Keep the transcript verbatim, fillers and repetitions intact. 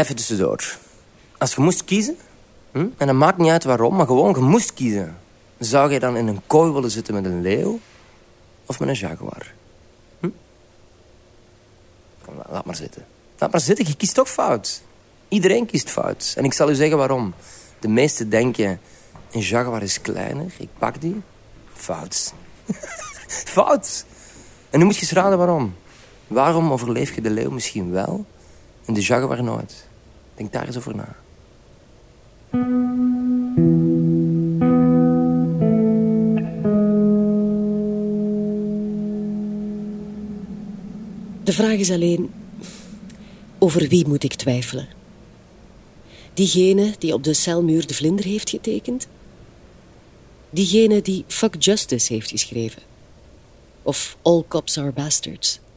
Even tussendoor. Als je moest kiezen, hm, en dat maakt niet uit waarom, maar gewoon je moest kiezen, zou je dan in een kooi willen zitten met een leeuw of met een jaguar? Hm? Laat maar zitten. Laat maar zitten, je kiest toch fout. Iedereen kiest fout. En ik zal u zeggen waarom. De meesten denken, een jaguar is kleiner, ik pak die. Fout. Fout. En nu moet je eens raden waarom. Waarom overleef je de leeuw misschien wel en de jaguar nooit? Denk daar eens over na. De vraag is alleen, over wie moet ik twijfelen? Diegene die op de celmuur de vlinder heeft getekend? Diegene die Fuck Justice heeft geschreven? Of All Cops Are Bastards?